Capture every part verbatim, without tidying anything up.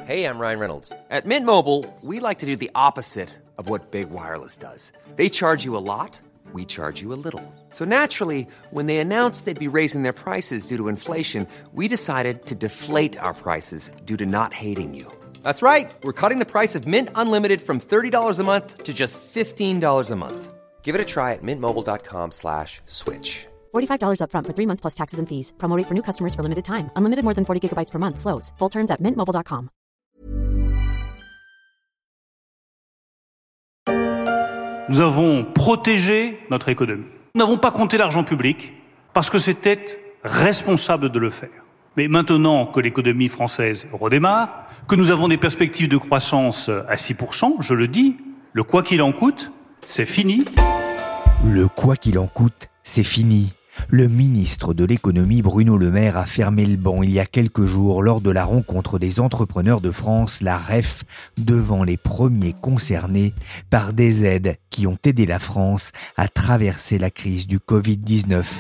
Hey, I'm Ryan Reynolds. At Mint Mobile, we like to do the opposite of what Big Wireless does. They charge you a lot, we charge you a little. So naturally, when they announced they'd be raising their prices due to inflation, we decided to deflate our prices due to not hating you. That's right. We're cutting the price of Mint Unlimited from thirty dollars a month to just fifteen dollars a month. Give it a try at mintmobile.com slash switch. forty-five dollars up front for three months plus taxes and fees. Promo rate for new customers for limited time. Unlimited more than forty gigabytes per month. Slows full terms at mint mobile dot com. Nous avons protégé notre économie. Nous n'avons pas compté l'argent public parce que c'était responsable de le faire. Mais maintenant que l'économie française redémarre, que nous avons des perspectives de croissance à six pour cent, je le dis, le quoi qu'il en coûte, c'est fini. Le quoi qu'il en coûte, c'est fini. Le ministre de l'économie Bruno Le Maire a fermé le banc il y a quelques jours lors de la rencontre des entrepreneurs de France, la R E F, devant les premiers concernés par des aides qui ont aidé la France à traverser la crise du covid dix-neuf.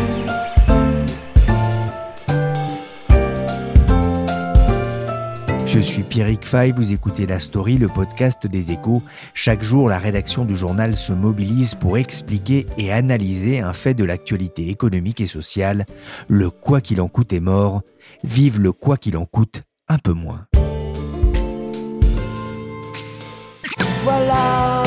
Je suis Pierrick Fay, vous écoutez La Story, le podcast des Échos. Chaque jour, la rédaction du journal se mobilise pour expliquer et analyser un fait de l'actualité économique et sociale. Le quoi qu'il en coûte est mort. Vive le quoi qu'il en coûte un peu moins. Voilà,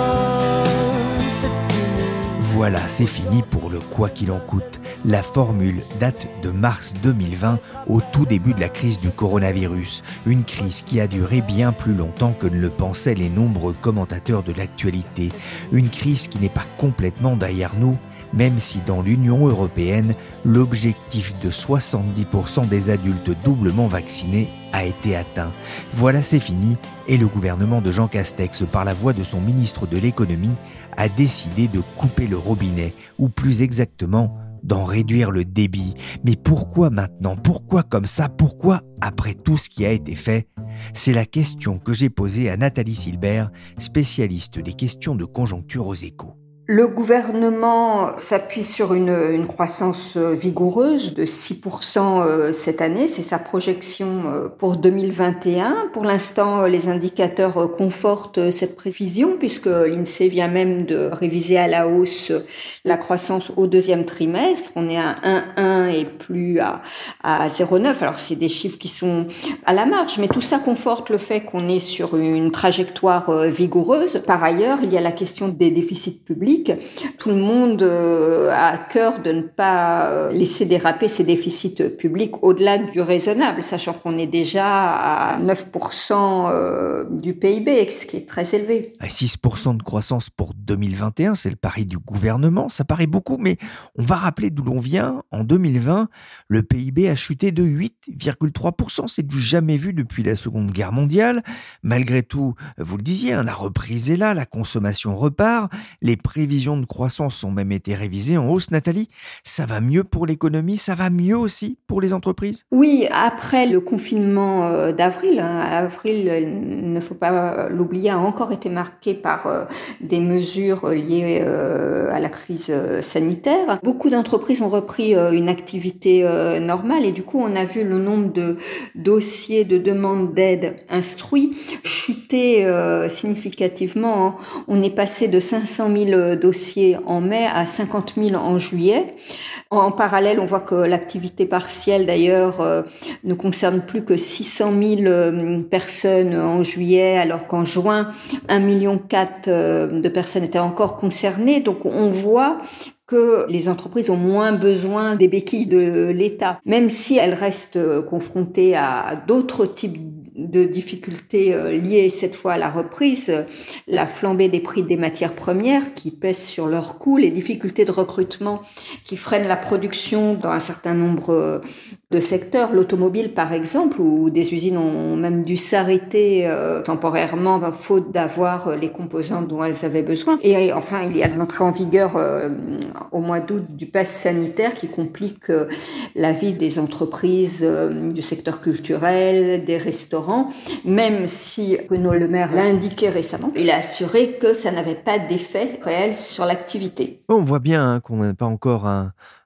c'est fini. Voilà, c'est fini pour le quoi qu'il en coûte. La formule date de mars deux mille vingt, au tout début de la crise du coronavirus. Une crise qui a duré bien plus longtemps que ne le pensaient les nombreux commentateurs de l'actualité. Une crise qui n'est pas complètement derrière nous, même si dans l'Union européenne, l'objectif de soixante-dix pour cent des adultes doublement vaccinés a été atteint. Voilà, c'est fini, et le gouvernement de Jean Castex, par la voix de son ministre de l'économie, a décidé de couper le robinet, ou plus exactement, d'en réduire le débit. Mais pourquoi maintenant ? Pourquoi comme ça ? Pourquoi après tout ce qui a été fait ? C'est la question que j'ai posée à Nathalie Silbert, spécialiste des questions de conjoncture aux Échos. Le gouvernement s'appuie sur une, une croissance vigoureuse de six pour cent cette année. C'est sa projection pour deux mille vingt et un. Pour l'instant, les indicateurs confortent cette prévision puisque l'INSEE vient même de réviser à la hausse la croissance au deuxième trimestre. On est à un virgule un et plus à, à zéro virgule neuf. Alors, c'est des chiffres qui sont à la marge, mais tout ça conforte le fait qu'on est sur une trajectoire vigoureuse. Par ailleurs, il y a la question des déficits publics. Tout le monde a à cœur de ne pas laisser déraper ses déficits publics au-delà du raisonnable, sachant qu'on est déjà à neuf pour cent du P I B, ce qui est très élevé. À six pour cent de croissance pour deux mille vingt et un, c'est le pari du gouvernement. Ça paraît beaucoup, mais on va rappeler d'où l'on vient. En deux mille vingt, le P I B a chuté de huit virgule trois pour cent. C'est du jamais vu depuis la Seconde Guerre mondiale. Malgré tout, vous le disiez, hein, la reprise est là, la consommation repart, les prévisions de croissance ont même été révisées en hausse. Nathalie, ça va mieux pour l'économie, ça va mieux aussi pour les entreprises ? Oui, après le confinement d'avril, hein, avril, il ne faut pas l'oublier, a encore été marqué par euh, des mesures liées euh, à la crise sanitaire. Beaucoup d'entreprises ont repris euh, une activité euh, normale et du coup, on a vu le nombre de dossiers de demandes d'aide instruits chuter euh, significativement. Hein. On est passé de cinq cent mille dossiers en mai à cinquante mille en juillet. En parallèle, on voit que l'activité partielle, d'ailleurs, euh, ne concerne plus que six cent mille euh, personnes en juillet, alors qu'en juin, un virgule quatre million euh, de personnes étaient encore concernées. Donc, on voit que les entreprises ont moins besoin des béquilles de l'État, même si elles restent confrontées à d'autres types de difficultés liées cette fois à la reprise, la flambée des prix des matières premières qui pèsent sur leurs coûts, les difficultés de recrutement qui freinent la production dans un certain nombre de secteurs, l'automobile par exemple, où des usines ont même dû s'arrêter euh, temporairement faute d'avoir les composants dont elles avaient besoin. Et enfin, il y a l'entrée en vigueur euh, au mois d'août du pass sanitaire qui complique euh, la vie des entreprises euh, du secteur culturel, des restaurants, même si Bruno Le Maire l'a indiqué récemment, il a assuré que ça n'avait pas d'effet réel sur l'activité. On voit bien hein, qu'on n'a pas encore un,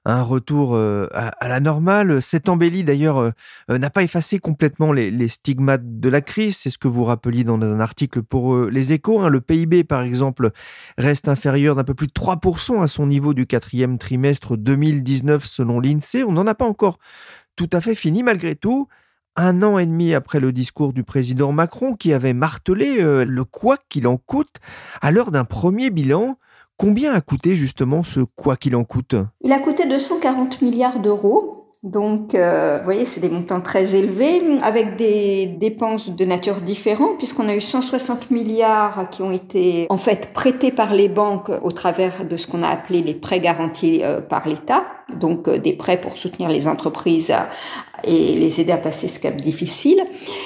un retour euh, à, à la normale. Cette embellie, d'ailleurs, euh, euh, n'a pas effacé complètement les, les stigmates de la crise. C'est ce que vous rappeliez dans un article pour euh, Les Échos. Hein. Le P I B, par exemple, reste inférieur d'un peu plus de trois pour cent à son niveau du quatrième trimestre deux mille dix-neuf, selon l'INSEE. On n'en a pas encore tout à fait fini, malgré tout. Un an et demi après le discours du président Macron, qui avait martelé euh, le quoi qu'il en coûte, à l'heure d'un premier bilan, combien a coûté justement ce quoi qu'il en coûte ? Il a coûté deux cent quarante milliards d'euros. Donc, euh, vous voyez, c'est des montants très élevés, avec des dépenses de nature différente, puisqu'on a eu cent soixante milliards qui ont été en fait prêtés par les banques au travers de ce qu'on a appelé les prêts garantis euh, par l'État, donc euh, des prêts pour soutenir les entreprises à, et les aider à passer ce cap difficile.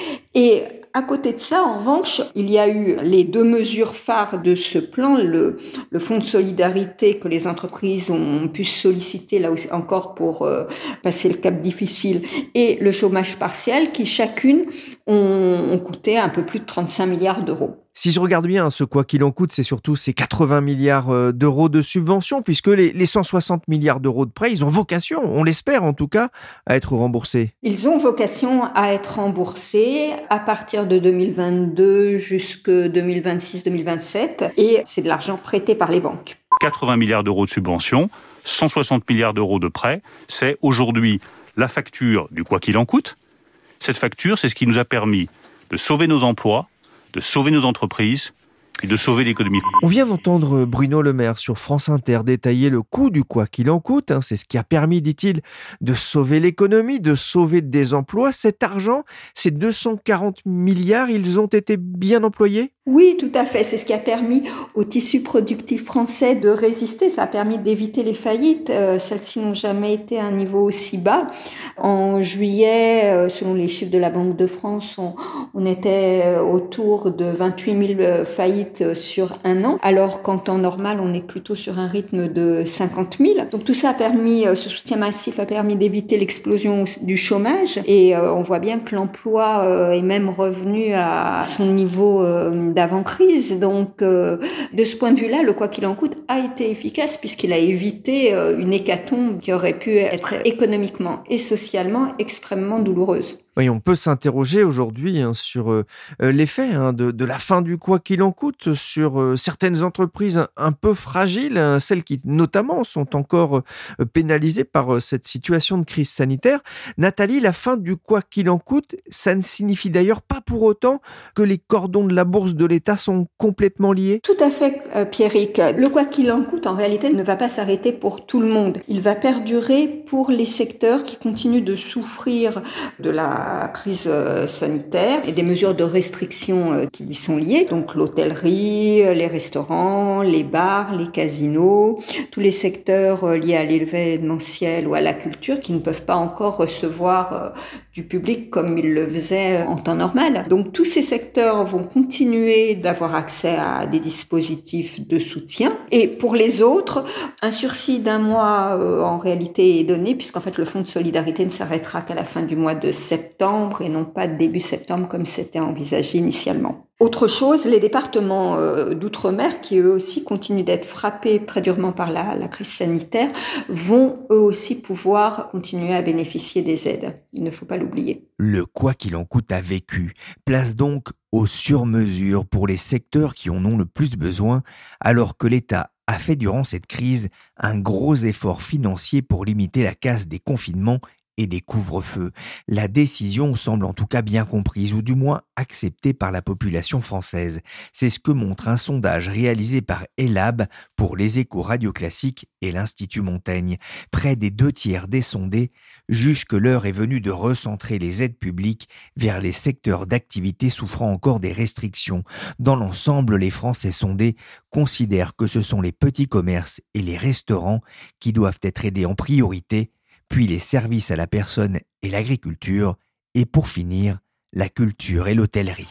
Et à côté de ça, en revanche, il y a eu les deux mesures phares de ce plan, le, le fonds de solidarité que les entreprises ont pu solliciter là aussi encore pour euh, passer le cap difficile, et le chômage partiel qui chacune ont, ont coûté un peu plus de trente-cinq milliards d'euros. Si je regarde bien, ce quoi qu'il en coûte, c'est surtout ces quatre-vingts milliards d'euros de subventions, puisque les, les cent soixante milliards d'euros de prêts, ils ont vocation, on l'espère en tout cas, à être remboursés. Ils ont vocation à être remboursés à partir de deux mille vingt-deux jusqu'en deux mille vingt-six deux mille vingt-sept, et c'est de l'argent prêté par les banques. quatre-vingts milliards d'euros de subventions, cent soixante milliards d'euros de prêts, c'est aujourd'hui la facture du quoi qu'il en coûte. Cette facture, c'est ce qui nous a permis de sauver nos emplois, de sauver nos entreprises et de sauver l'économie. On vient d'entendre Bruno Le Maire sur France Inter détailler le coût du quoi qu'il en coûte. Hein. C'est ce qui a permis, dit-il, de sauver l'économie, de sauver des emplois. Cet argent, ces deux cent quarante milliards, ils ont été bien employés ? Oui, tout à fait. C'est ce qui a permis au tissu productif français de résister. Ça a permis d'éviter les faillites. Euh, celles-ci n'ont jamais été à un niveau aussi bas. En juillet, euh, selon les chiffres de la Banque de France, on, on était autour de vingt-huit mille faillites sur un an, alors qu'en temps normal, on est plutôt sur un rythme de cinquante mille. Donc tout ça a permis, ce soutien massif a permis d'éviter l'explosion du chômage, et euh, on voit bien que l'emploi euh, est même revenu à son niveau euh, d'avant-crise. Donc, euh, de ce point de vue-là, le quoi qu'il en coûte a été efficace puisqu'il a évité euh, une hécatombe qui aurait pu être économiquement et socialement extrêmement douloureuse. Oui, on peut s'interroger aujourd'hui hein, sur euh, l'effet hein, de, de la fin du quoi qu'il en coûte sur euh, certaines entreprises un peu fragiles, hein, celles qui notamment sont encore euh, pénalisées par euh, cette situation de crise sanitaire. Nathalie, la fin du quoi qu'il en coûte, ça ne signifie d'ailleurs pas pour autant que les cordons de la bourse de l'État sont complètement liés ? Tout à fait, euh, Pierrick. Le quoi qu'il en coûte, en réalité, ne va pas s'arrêter pour tout le monde. Il va perdurer pour les secteurs qui continuent de souffrir de la crise sanitaire et des mesures de restriction qui lui sont liées, donc l'hôtellerie, les restaurants, les bars, les casinos, tous les secteurs liés à l'événementiel ou à la culture qui ne peuvent pas encore recevoir du public comme ils le faisaient en temps normal. Donc tous ces secteurs vont continuer d'avoir accès à des dispositifs de soutien, et pour les autres, un sursis d'un mois euh, en réalité est donné, puisqu'en fait le fonds de solidarité ne s'arrêtera qu'à la fin du mois de septembre et non pas début septembre comme c'était envisagé initialement. Autre chose, les départements euh, d'outre-mer, qui eux aussi continuent d'être frappés très durement par la, la crise sanitaire, vont eux aussi pouvoir continuer à bénéficier des aides. Il ne faut pas l'oublier. Le quoi qu'il en coûte a vécu. Place donc aux sur-mesures pour les secteurs qui en ont le plus besoin, alors que l'État a fait durant cette crise un gros effort financier pour limiter la casse des confinements et des couvre-feux. La décision semble en tout cas bien comprise, ou du moins acceptée par la population française. C'est ce que montre un sondage réalisé par Elab pour les Échos Radio Classique et l'Institut Montaigne. Près des deux tiers des sondés jugent que l'heure est venue de recentrer les aides publiques vers les secteurs d'activité souffrant encore des restrictions. Dans l'ensemble, les Français sondés considèrent que ce sont les petits commerces et les restaurants qui doivent être aidés en priorité, puis les services à la personne et l'agriculture, et pour finir, la culture et l'hôtellerie.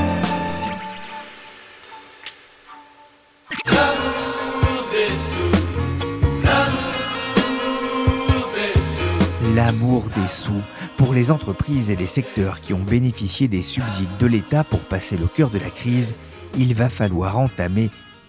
L'amour des sous, l'amour des sous. L'amour des sous. Pour les entreprises et les secteurs qui ont bénéficié des subsides de l'État pour passer le cœur de la crise, il va falloir entamer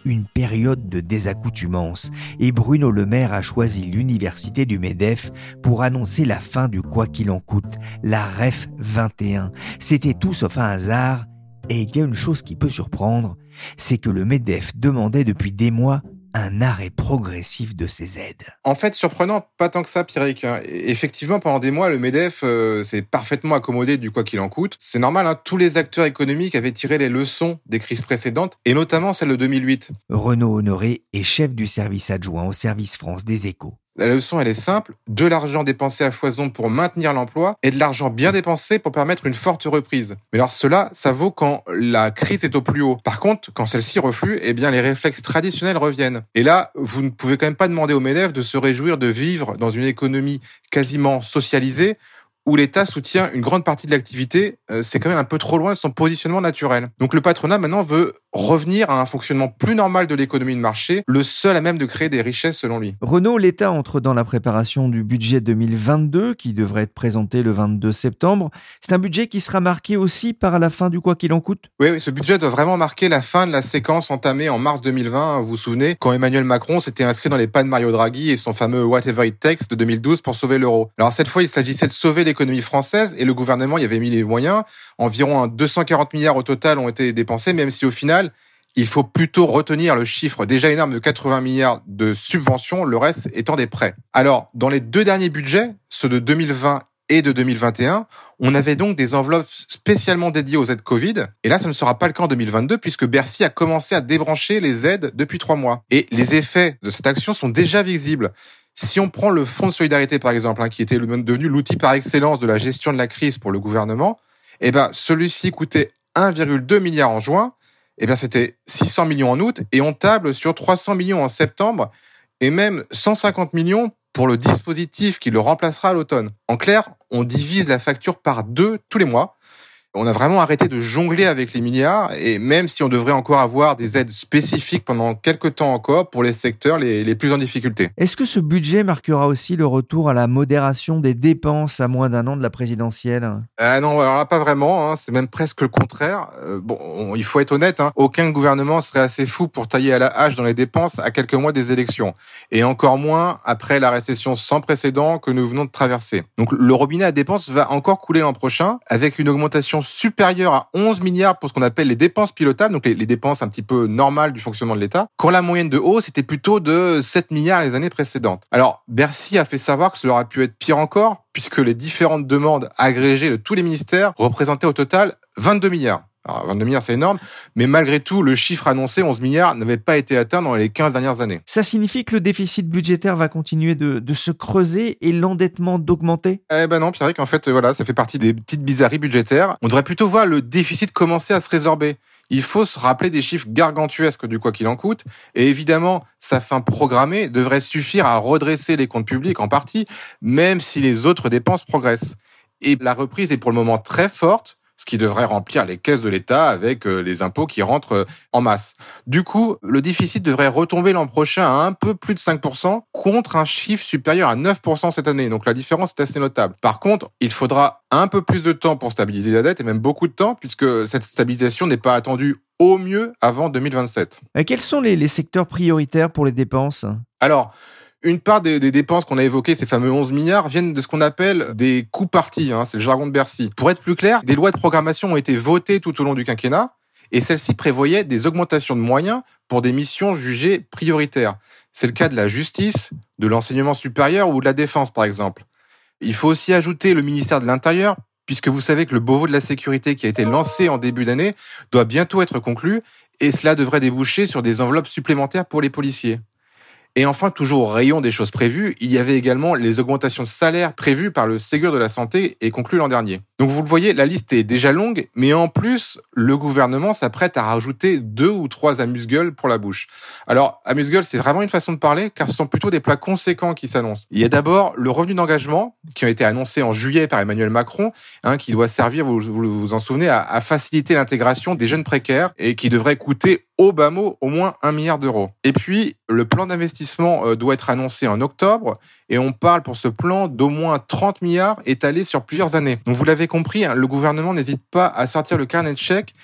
une période de désaccoutumance et Bruno Le Maire a choisi l'université du MEDEF pour annoncer la fin du quoi qu'il en coûte, la R E F vingt et un. C'était tout sauf un hasard et il y a une chose qui peut surprendre, c'est que le MEDEF demandait depuis des mois un arrêt progressif de ces aides. En fait, surprenant, pas tant que ça, Pierrick. Effectivement, pendant des mois, le MEDEF euh, s'est parfaitement accommodé du quoi qu'il en coûte. C'est normal, hein, tous les acteurs économiques avaient tiré les leçons des crises précédentes, et notamment celle de deux mille huit. Renaud Honoré est chef du service adjoint au service France des Échos. La leçon, elle est simple. De l'argent dépensé à foison pour maintenir l'emploi et de l'argent bien dépensé pour permettre une forte reprise. Mais alors cela, ça vaut quand la crise est au plus haut. Par contre, quand celle-ci reflue, eh bien les réflexes traditionnels reviennent. Et là, vous ne pouvez quand même pas demander au MEDEF de se réjouir de vivre dans une économie quasiment socialisée où l'État soutient une grande partie de l'activité. C'est quand même un peu trop loin de son positionnement naturel. Donc le patronat maintenant veut revenir à un fonctionnement plus normal de l'économie de marché, le seul à même de créer des richesses selon lui. Renaud, l'État entre dans la préparation du budget deux mille vingt-deux qui devrait être présenté le vingt-deux septembre. C'est un budget qui sera marqué aussi par la fin du quoi qu'il en coûte. Oui, oui, ce budget doit vraiment marquer la fin de la séquence entamée en mars deux mille vingt. Vous vous souvenez, quand Emmanuel Macron s'était inscrit dans les pas de Mario Draghi et son fameux Whatever It Takes de deux mille douze pour sauver l'euro. Alors cette fois, il s'agissait de sauver l'économie française et le gouvernement y avait mis les moyens. Environ deux cent quarante milliards au total ont été dépensés, même si au final, il faut plutôt retenir le chiffre déjà énorme de quatre-vingts milliards de subventions, le reste étant des prêts. Alors, dans les deux derniers budgets, ceux de deux mille vingt et de deux mille vingt et un, on avait donc des enveloppes spécialement dédiées aux aides Covid. Et là, ça ne sera pas le cas en deux mille vingt-deux puisque Bercy a commencé à débrancher les aides depuis trois mois. Et les effets de cette action sont déjà visibles. Si on prend le fonds de solidarité, par exemple, hein, qui était devenu l'outil par excellence de la gestion de la crise pour le gouvernement, eh ben, celui-ci coûtait un virgule deux milliard en juin. Eh bien, c'était six cents millions en août et on table sur trois cents millions en septembre et même cent cinquante millions pour le dispositif qui le remplacera à l'automne. En clair, on divise la facture par deux tous les mois. On a vraiment arrêté de jongler avec les milliards et même si on devrait encore avoir des aides spécifiques pendant quelques temps encore pour les secteurs les, les plus en difficulté. Est-ce que ce budget marquera aussi le retour à la modération des dépenses à moins d'un an de la présidentielle ? Ah non, alors là pas vraiment, hein, c'est même presque le contraire. Euh, bon, on, il faut être honnête, hein, aucun gouvernement serait assez fou pour tailler à la hache dans les dépenses à quelques mois des élections et encore moins après la récession sans précédent que nous venons de traverser. Donc le robinet à dépenses va encore couler l'an prochain avec une augmentation supérieure à onze milliards pour ce qu'on appelle les dépenses pilotables, donc les, les dépenses un petit peu normales du fonctionnement de l'État, quand la moyenne de hausse était plutôt de sept milliards les années précédentes. Alors, Bercy a fait savoir que cela aurait pu être pire encore, puisque les différentes demandes agrégées de tous les ministères représentaient au total vingt-deux milliards. Alors, vingt-deux milliards, c'est énorme, mais malgré tout, le chiffre annoncé, onze milliards, n'avait pas été atteint dans les quinze dernières années. Ça signifie que le déficit budgétaire va continuer de, de se creuser et l'endettement d'augmenter ? Eh ben non, Pierrick, en fait, voilà, ça fait partie des petites bizarreries budgétaires. On devrait plutôt voir le déficit commencer à se résorber. Il faut se rappeler des chiffres gargantuesques du quoi qu'il en coûte. Et évidemment, sa fin programmée devrait suffire à redresser les comptes publics en partie, même si les autres dépenses progressent. Et la reprise est pour le moment très forte, ce qui devrait remplir les caisses de l'État avec les impôts qui rentrent en masse. Du coup, le déficit devrait retomber l'an prochain à un peu plus de cinq pour cent contre un chiffre supérieur à neuf pour cent cette année. Donc la différence est assez notable. Par contre, il faudra un peu plus de temps pour stabiliser la dette et même beaucoup de temps puisque cette stabilisation n'est pas attendue au mieux avant deux mille vingt-sept. Et quels sont les, les secteurs prioritaires pour les dépenses ? Alors, une part des, des dépenses qu'on a évoquées, ces fameux onze milliards, viennent de ce qu'on appelle des coûts partis, hein, c'est le jargon de Bercy. Pour être plus clair, des lois de programmation ont été votées tout au long du quinquennat, et celles-ci prévoyaient des augmentations de moyens pour des missions jugées prioritaires. C'est le cas de la justice, de l'enseignement supérieur ou de la défense, par exemple. Il faut aussi ajouter le ministère de l'Intérieur, puisque vous savez que le Beauvau de la sécurité qui a été lancé en début d'année doit bientôt être conclu, et cela devrait déboucher sur des enveloppes supplémentaires pour les policiers. Et enfin, toujours au rayon des choses prévues, il y avait également les augmentations de salaire prévues par le Ségur de la Santé et conclues l'an dernier. Donc vous le voyez, la liste est déjà longue, mais en plus, le gouvernement s'apprête à rajouter deux ou trois amuse-gueules pour la bouche. Alors, amuse-gueules, c'est vraiment une façon de parler, car ce sont plutôt des plats conséquents qui s'annoncent. Il y a d'abord le revenu d'engagement, qui a été annoncé en juillet par Emmanuel Macron, hein, qui doit servir, vous vous, vous en souvenez, à, à faciliter l'intégration des jeunes précaires, et qui devrait coûter au bas mot au moins un milliard d'euros. Et puis, le plan d'investissement doit être annoncé en octobre, et on parle pour ce plan d'au moins trente milliards étalés sur plusieurs années. Donc vous l'avez compris, hein, le gouvernement n'hésite pas à sortir le carnet de chèques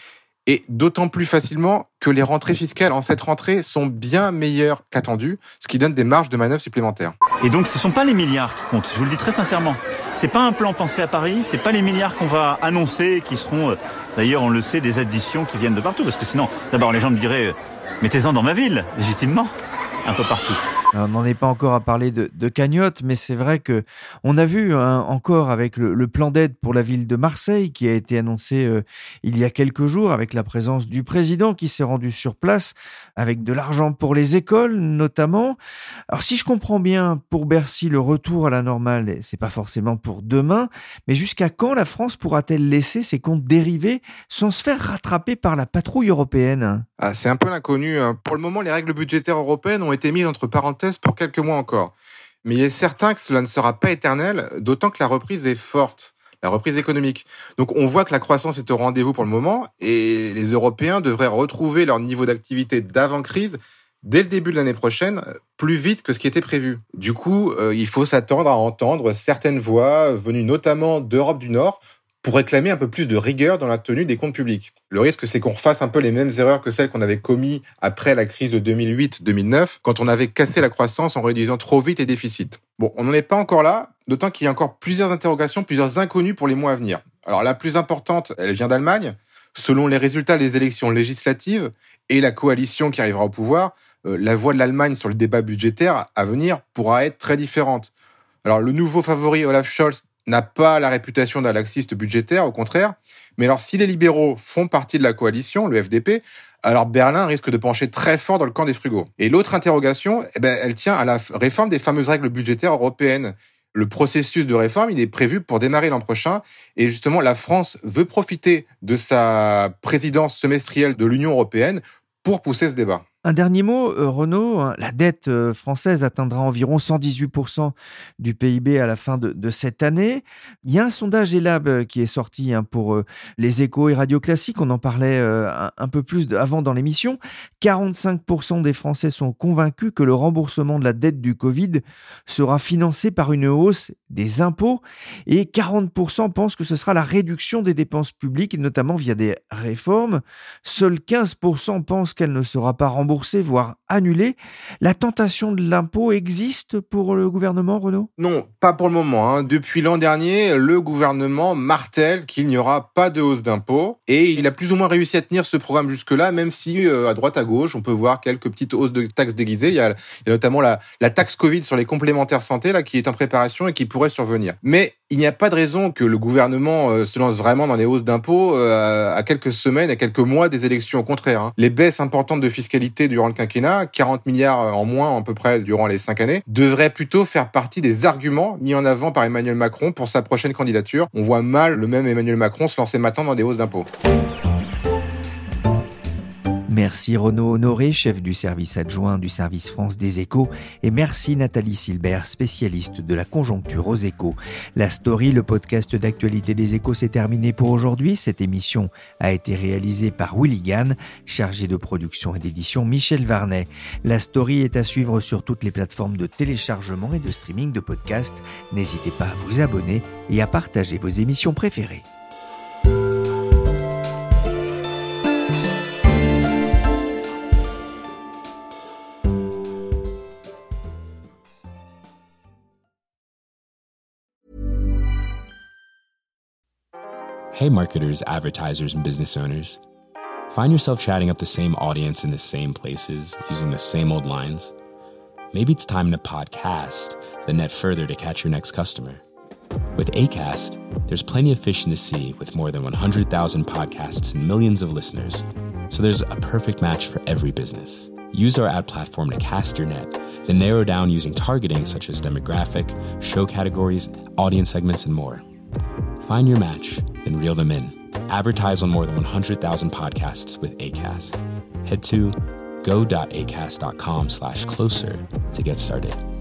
Et d'autant plus facilement que les rentrées fiscales en cette rentrée sont bien meilleures qu'attendues, ce qui donne des marges de manœuvre supplémentaires. Et donc ce ne sont pas les milliards qui comptent, je vous le dis très sincèrement. C'est pas un plan pensé à Paris, c'est pas les milliards qu'on va annoncer, qui seront, euh, d'ailleurs on le sait, des additions qui viennent de partout. Parce que sinon, d'abord les gens me diraient, euh, mettez-en dans ma ville, légitimement, un peu partout. Alors, on n'en est pas encore à parler de, de cagnotte, mais c'est vrai que on a vu hein, encore avec le, le plan d'aide pour la ville de Marseille qui a été annoncé euh, il y a quelques jours avec la présence du président qui s'est rendu sur place avec de l'argent pour les écoles notamment. Alors si je comprends bien, pour Bercy, le retour à la normale, c'est pas forcément pour demain, mais jusqu'à quand la France pourra-t-elle laisser ses comptes dérivés sans se faire rattraper par la patrouille européenne ? Ah, c'est un peu l'inconnu. Pour le moment, les règles budgétaires européennes ont été mises entre parenthèses pour quelques mois encore. Mais il est certain que cela ne sera pas éternel, d'autant que la reprise est forte, la reprise économique. Donc on voit que la croissance est au rendez-vous pour le moment et les Européens devraient retrouver leur niveau d'activité d'avant-crise dès le début de l'année prochaine, plus vite que ce qui était prévu. Du coup, euh, il faut s'attendre à entendre certaines voix venues notamment d'Europe du Nord pour réclamer un peu plus de rigueur dans la tenue des comptes publics. Le risque, c'est qu'on refasse un peu les mêmes erreurs que celles qu'on avait commises après la crise de deux mille huit deux mille neuf, quand on avait cassé la croissance en réduisant trop vite les déficits. Bon, on n'en est pas encore là, d'autant qu'il y a encore plusieurs interrogations, plusieurs inconnues pour les mois à venir. Alors la plus importante, elle vient d'Allemagne. Selon les résultats des élections législatives et la coalition qui arrivera au pouvoir, euh, la voix de l'Allemagne sur le débat budgétaire à venir pourra être très différente. Alors le nouveau favori Olaf Scholz n'a pas la réputation d'un laxiste budgétaire, au contraire. Mais alors, si les libéraux font partie de la coalition, le F D P, alors Berlin risque de pencher très fort dans le camp des frugaux. Et l'autre interrogation, eh ben, elle tient à la réforme des fameuses règles budgétaires européennes. Le processus de réforme, il est prévu pour démarrer l'an prochain. Et justement, la France veut profiter de sa présidence semestrielle de l'Union européenne pour pousser ce débat. Un dernier mot, euh, Renaud, la dette euh, française atteindra environ cent dix-huit pour cent du P I B à la fin de, de cette année. Il y a un sondage Ellab euh, qui est sorti hein, pour euh, les Échos et Radio Classique, on en parlait euh, un, un peu plus de, avant dans l'émission. quarante-cinq pour cent des Français sont convaincus que le remboursement de la dette du Covid sera financé par une hausse des impôts et quarante pour cent pensent que ce sera la réduction des dépenses publiques, notamment via des réformes. Seuls quinze pour cent pensent qu'elle ne sera pas remboursée, voire annulée. La tentation de l'impôt existe pour le gouvernement, Renaud ? Non, pas pour le moment. Hein. Depuis l'an dernier, le gouvernement martèle qu'il n'y aura pas de hausse d'impôts et il a plus ou moins réussi à tenir ce programme jusque-là, même si euh, à droite à gauche, on peut voir quelques petites hausses de taxes déguisées. Il y a, il y a notamment la, la taxe Covid sur les complémentaires santé là, qui est en préparation et qui pourrait survenir. Mais il n'y a pas de raison que le gouvernement euh, se lance vraiment dans les hausses d'impôts euh, à quelques semaines, à quelques mois des élections. Au contraire, hein. Les baisses importantes de fiscalité durant le quinquennat, quarante milliards en moins à peu près durant les cinq années, devraient plutôt faire partie des arguments mis en avant par Emmanuel Macron pour sa prochaine candidature. On voit mal le même Emmanuel Macron se lancer maintenant dans des hausses d'impôts. Merci Renaud Honoré, chef du service adjoint du service France des Échos, et merci Nathalie Silbert, spécialiste de la conjoncture aux Échos. La Story, le podcast d'actualité des Échos, s'est terminé pour aujourd'hui. Cette émission a été réalisée par Willy Gann, chargé de production et d'édition Michel Varnet. La Story est à suivre sur toutes les plateformes de téléchargement et de streaming de podcasts. N'hésitez pas à vous abonner et à partager vos émissions préférées. Hey marketers, advertisers, and business owners. Find yourself chatting up the same audience in the same places, using the same old lines? Maybe it's time to podcast, then net further to catch your next customer. With Acast, there's plenty of fish in the sea with more than one hundred thousand podcasts and millions of listeners. So there's a perfect match for every business. Use our ad platform to cast your net, then narrow down using targeting such as demographic, show categories, audience segments, and more. Find your match, then reel them in. Advertise on more than one hundred thousand podcasts with Acast. Head to go.acast.com slash closer to get started.